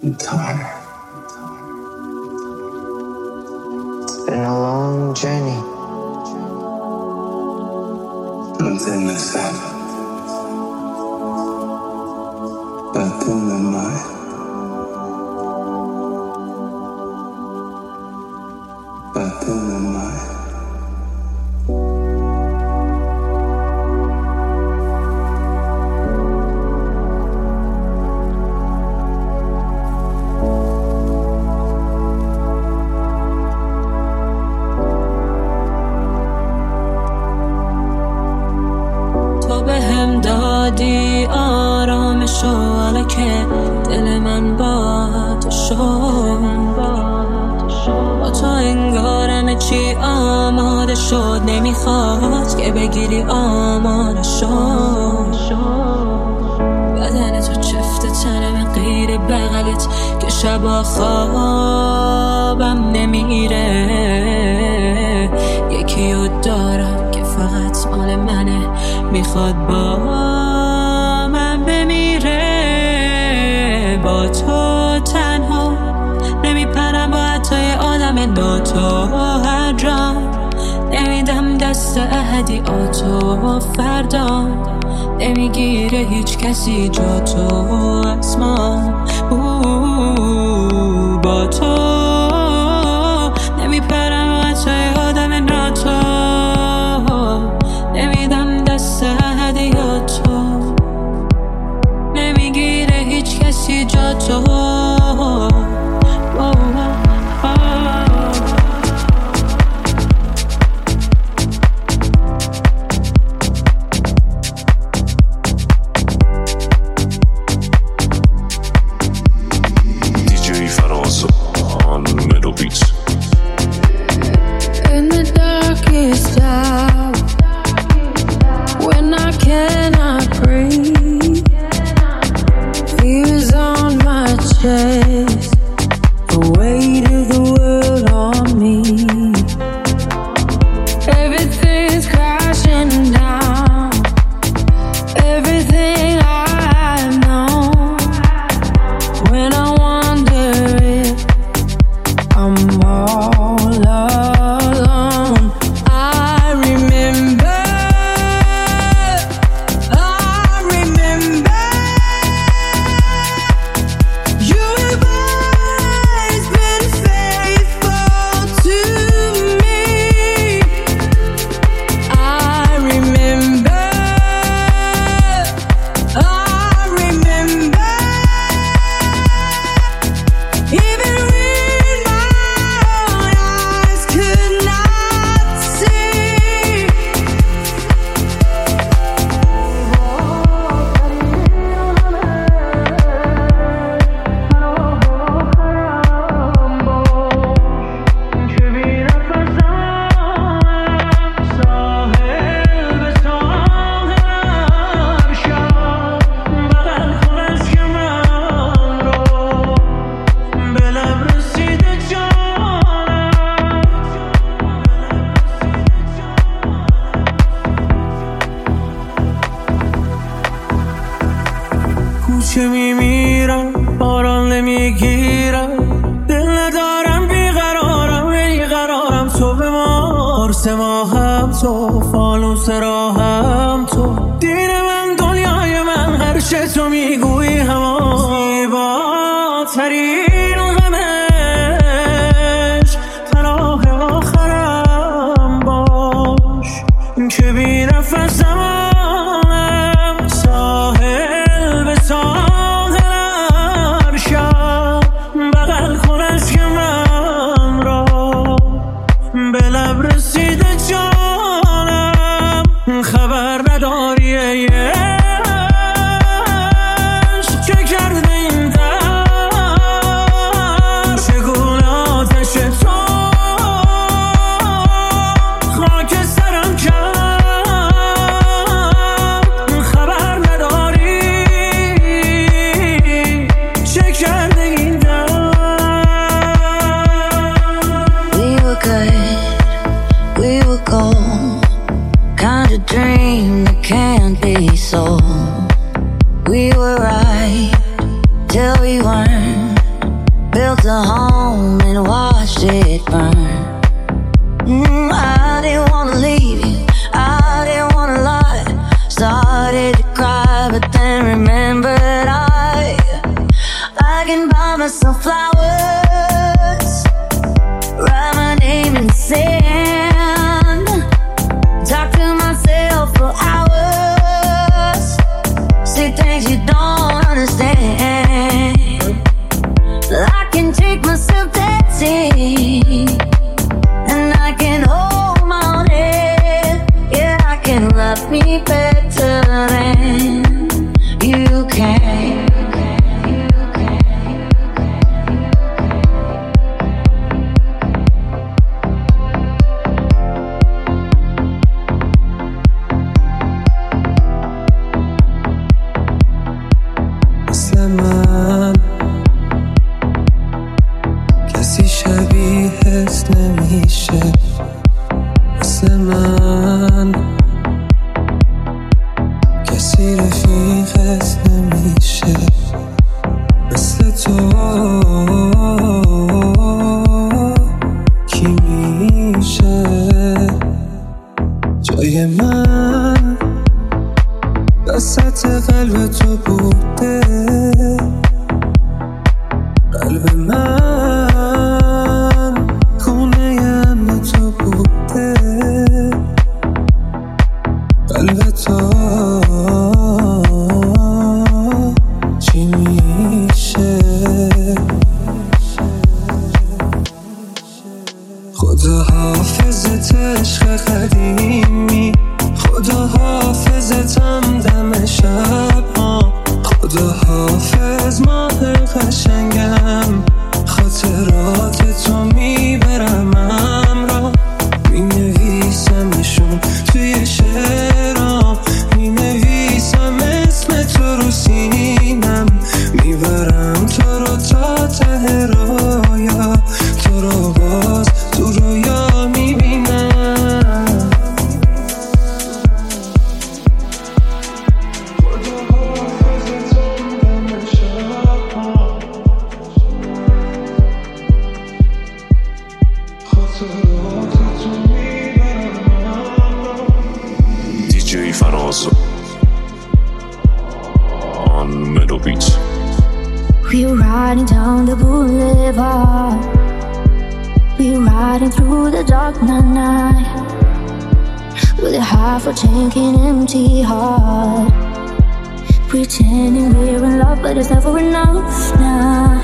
I'm tired. It's been a long journey. Nothing is sad. Nothing in mind. Nothing in mind. دادی آرامشو حالا که دل من با تو شد با تو انگار همه چی آماده شد نمیخواد که بگیری آماده شد بدن تو چفت تنم غیر بغلت که شبا خوابم نمیره یکیو دارم که فقط مال منه میخواد با من بمیره با تو تنها نمیپرم با حتی آدم ناتو هر جا نمیدم دست احدی آتو فردا نمیگیره هیچ کسی جا تو از ما با تو نمیپرم با حتی آدم ناتو نمیدم دست احدی آتو نمیگیره هیچ کسی جا تو In the darkest hour, when I cannot breathe, fear is on my chest, the weight of the world on me. Everything's crashing down, everything I've known. When I wonder if I'm all alone, I remember you have always been faithful to me. I remember even when my own eyes could not see. کوچه میمیرم باران نمیگیرم دل ندارم بیقرارم تو به مار سه ماهم تو فانوس راهم تو دین من دنیای من هرچه تو میگویی همان زیباترین غمش تراه آخرم باش که بی نفسم خبر نداری چه کرده این در چگونه آتش تو خاک سرم کرد خبر نداری چه کرده این در We were good, we were gold, kind of dream that can't be sold. We were right till we weren't. the home and watched it burn. I didn't wanna leave you, I didn't wanna lie. Started to cry, but then remembered I can buy myself flowers, write my name in the sand, talk to myself for hours, say things you don't understand. I can take myself dancing, and I can hold my own head. Yeah, I can love me better than you can. کسی شبیهت نمیشه مثل من، کسی رفیقت نمیشه مثل تو. کی میشه جای من وسط قلب تو بوده؟ قلب من خونه امن تو بوده، قلب تو چی میشه؟ خدا حافظت عشق قدیمی، خدا حافظتم دم شب ها، خدا حافظ ماه قشنگم، خاطرات تو میبرم همراه، مینویسمشون توی شعرام، مینویسم اسم تو رو سینم، میبرم تو رو تا ته رویا، تو رو باز تو رویا میبینم. DJ Faroso on Meadow Beats. We're riding down the boulevard, we're riding through the dark night, with a half a tank and empty heart, pretending we're in love, but it's never enough now.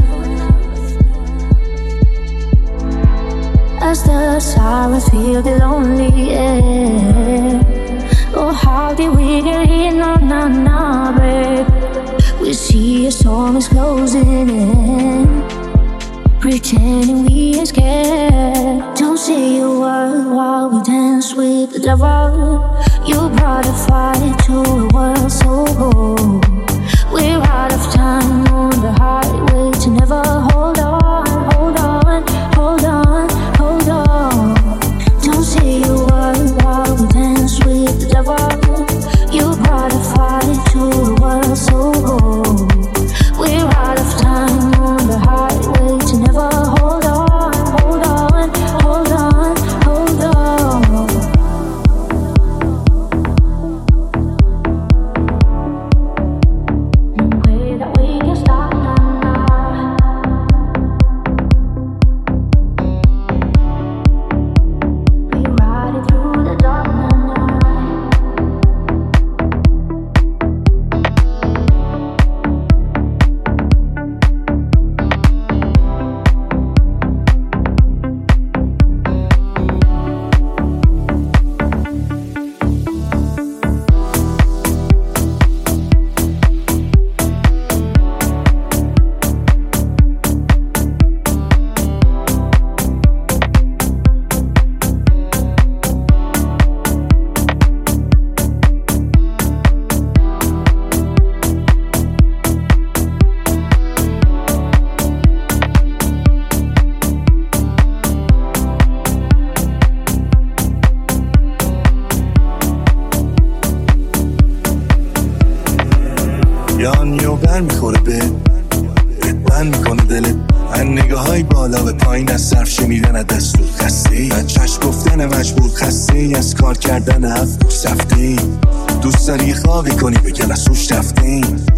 As the sirens fill the lonely air, oh, how did we get here? No, no, no, babe. We see a storm is closing in, pretending we ain't scared. Don't say a word while we dance with the devil. You brought a fire to a world so cold. We're out of time on the highway to never hold on, hold on, hold on, hold on. Don't say a word while we dance with the devil. You brought a fire to a world so cold. We're out of time on the highway to never hold on, hold on, hold on, hold on. No way that we can stop now. We're riding through the dark night. یان یو بر میخوره به بند میکنه دلت. من نگاه های بالا به پایین از صرف شنیدن دستور خسته، از چشم گفتن مجبور خسته، از کار کردن هفت سفته. دوست داری خوابی کنی به کلاسوش رفته،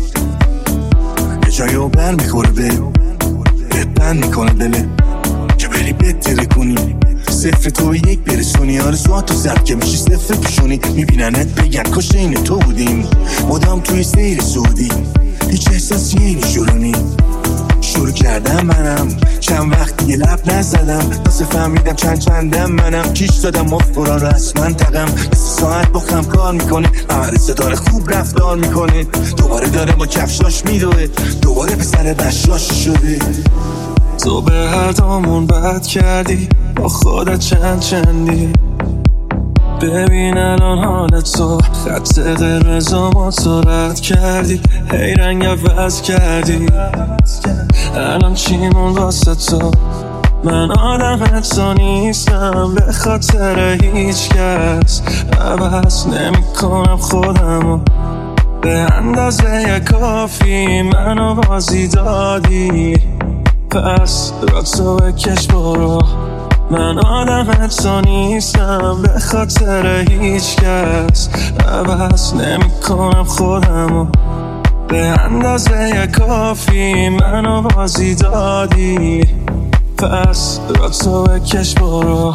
یه جایی رو بر میخوره به بند میکنه دلت که بری بهتره کنی. صفر تو یک برسونی، آرزوهاتو زد که میشی صفر پیشونی. میبیننت بگن کاش این تو بودیم، مدام توی سیر سعودی، هیچ احساسی نیشورونی. شروع کردم منم چند وقت دیگه لب نزدم، واسه فهمیدم چندم منم. کیش دادم مفقورا رو از منطقم، ساعت با خم کار میکنه، ممرسه داره خوب رفتار میکنه. دوباره داره با کفشاش میدوه، دوباره پسر بشاش شده. تو به هر دامون بد کردی، با خودت چندی. ببین الان حالت تو، خط قرمزا ما تو رد کردی، هی رنگ عوض کردی. الان چی موند واسه تو؟ من آدم تو نیستم، به خاطر هیچ کس عوض نمی کنم خودمو. به اندازه کافی منو بازی دادی، پس را تو بکش برو. من آدم تو نیستم، به خاطر هیچ کس عوض نمی کنم خودمو. به اندازه کافی منو بازی دادی، پس را تو بکش برو.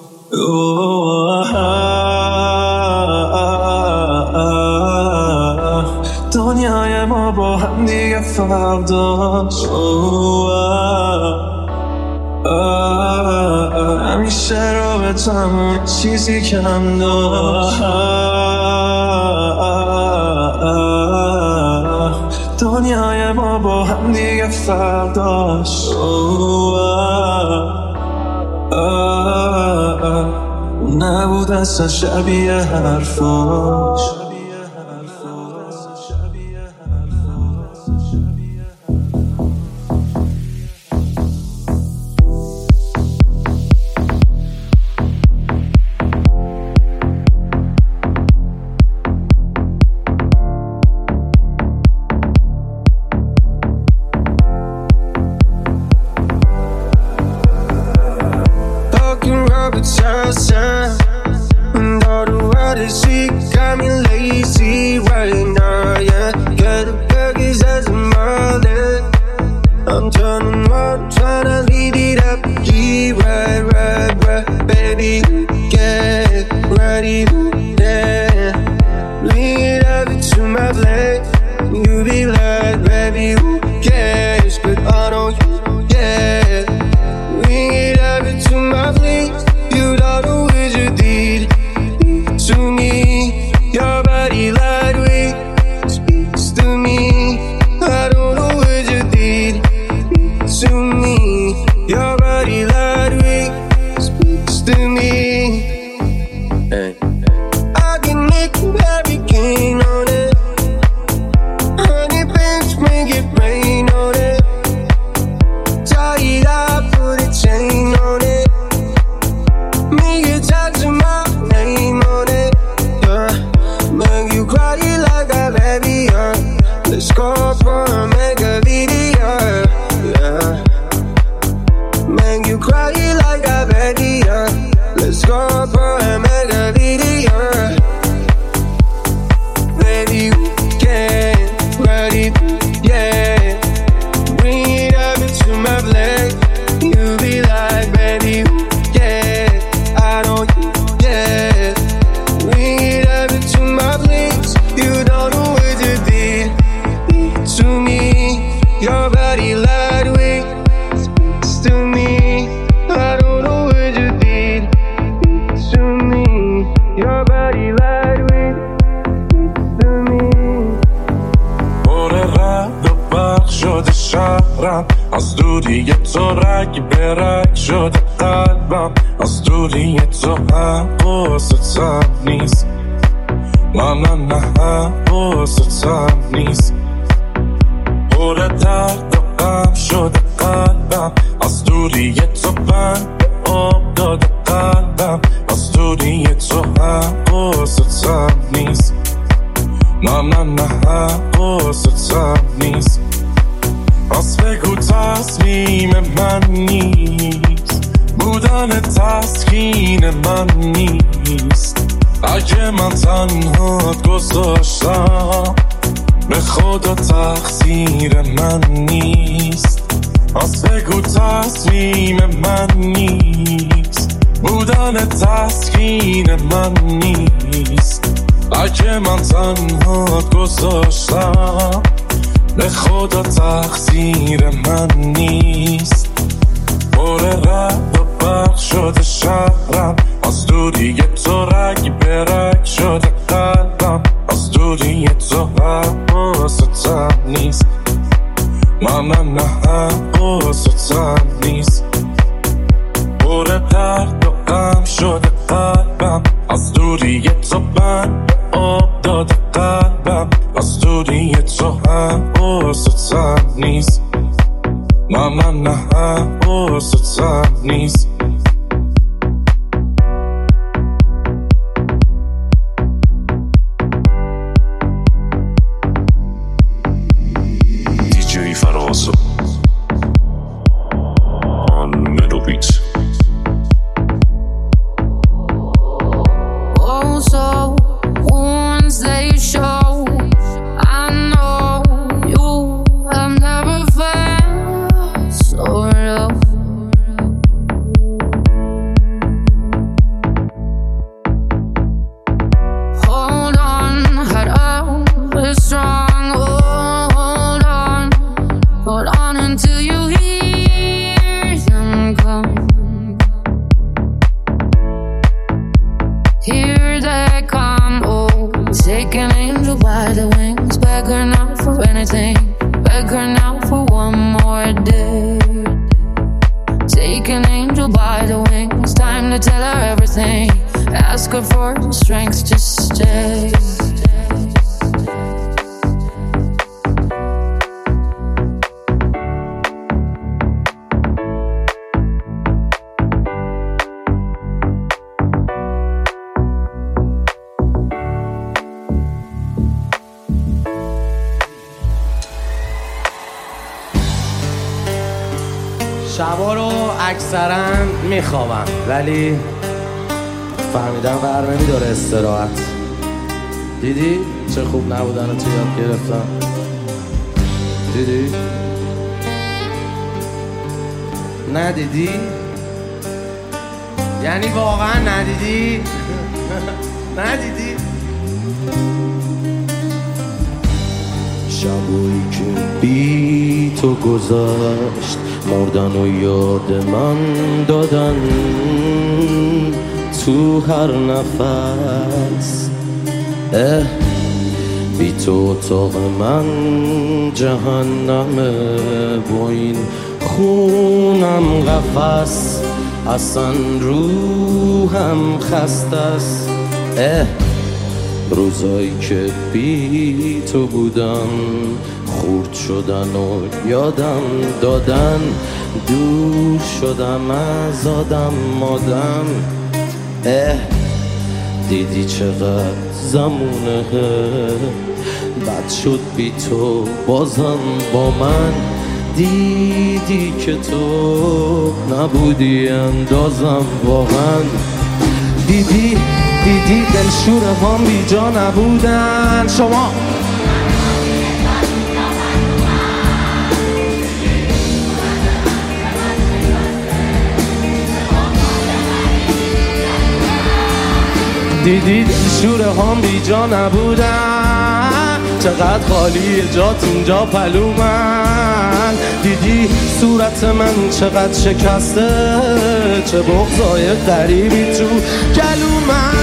دنیای ما با هم دیگه فرق داشت، همیشه رابطمون چیزی کم داشت. دنیای ما با هم دیگه فرق داشت، نبود اصلا شبیه حرفاش. از دوری تو رگ به رگ شده قلبم، از دوری تو حواستم نیست. نه حواستم نیست. پر درد و غم شده قلبم، از دوری تو بند آب داده قلبم، از دوری تو حواستم نیست. نه حواستم نیست. پس بگو تا تصمیم من نیست، بودن تسکین من نیست. اگه من تنهات گذاشتم به خدا تقصیر من نیست. از بگو تصمیم من نیست، بودن تسکین من نیست. اگه من تنهات گذاشتم به خدا تقصیر من نیست. پر رد و برق شده شهرم، از دوری تو رگ به رگ شده قلبم. از دوری تو حواستم نیست، نه حواستم نیست. پر درد و غم شده قلبم، از دوری تو بند آب داده قلبم. از دوری تو حواستم نیست، نه حواستم نیست. دیجی فرازو آن ملوبیت. Also, once they show, I know you have never felt so low. Hold on, head up, be strong. Hold on until you hear them come. Here they come, oh, take an angel by the wings. Beg her now for anything, beg her now for one more day. Take an angel by the wings, time to tell her everything. Ask her for the strength to stay. شبا رو اکثرا میخوابم ولی فهمیدم بر نمیداره استراحت. دیدی چه خوب نبودن رو تو یاد گرفتم؟ دیدی؟ ندیدی؟ یعنی واقعا ندیدی؟ ندیدی؟ شبایی که بی تو گذشت مردن و یاد من دادن تو هر نفس. بی تو اتاق من جهنمه با این خونم قفس. اصلا روحم خسته است. روزایی که بی تو بودم خورد شدن و یادم دادن. دور شدم از آدم مادم. دیدی چقدر زمونه بد شد بی تو بازم با من. دیدی که تو نبودی اندازم واقعا. دیدی دلشوره هم بی جا نبودن. شما دیدی دلشوره هم بی جا نبودن. چقدر خالی جات اینجا پلو من. دیدی صورت من چقدر شکسته، چه بغضای غریبی تو گلو من.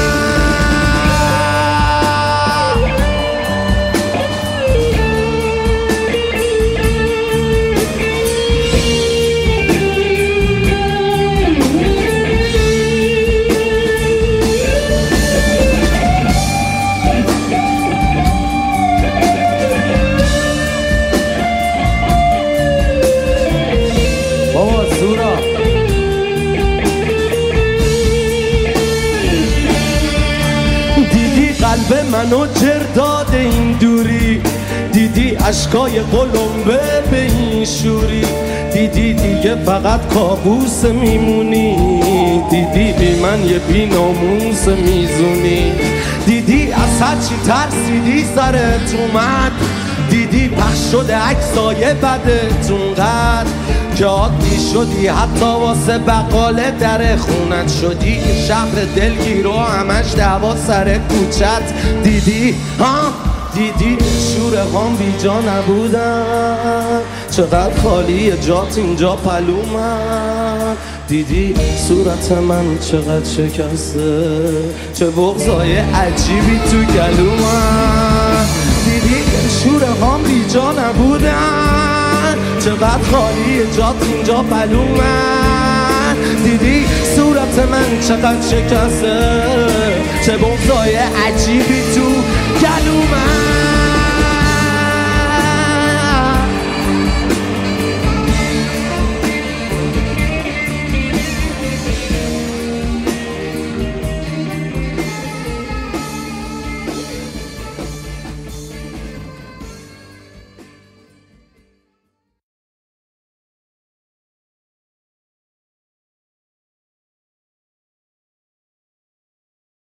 قلب منو جر داده این دوری. دیدی عشقای قلمبه به این شوری. دیدی دیگه فقط کابوس میمونی، دیدی بی من یه بی ناموس میزونی. دیدی از هرچی ترسیدی سرت اومد، دیدی پخش شده عکسای بدت اونقدر که عادی شدی حتی واسه بقاله در خونت شدی شهر دلگیر و همش دعوا سر کوچت. دیدی دیدی شور هام بی جا نبودن، چقدر خالی جات اینجا پلومن. دیدی صورت من چقدر شکسته، چه بغضای عجیبی تو گلومن. دیدی شور هام بی جا نبودن، چقدر خالی جات اینجا پلومن. دیدی صورت من چقدر شکسته، چه بغضای عجیبی تو گلومن.